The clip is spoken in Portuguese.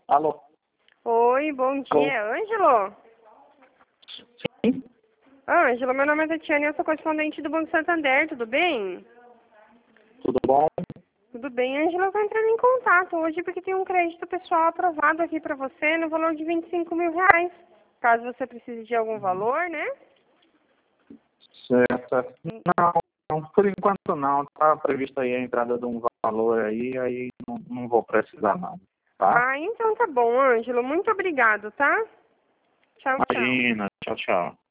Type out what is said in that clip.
Alô? Oi, bom dia. Ângelo? Sim? Ângelo, meu nome é Tatiana e eu sou correspondente do Banco Santander, tudo bem? Tudo bom? Tudo bem, Ângelo, eu estou entrando em contato hoje porque tem um crédito pessoal aprovado aqui para você no valor de R$ 25.000. Caso você precise de algum valor, né? Certo. Não, por enquanto não. Está prevista aí a entrada de um valor aí não vou precisar não, tá? Ah, então tá bom, Ângelo. Muito obrigado, tá? Tchau, tchau. Imagina. Tchau, tchau.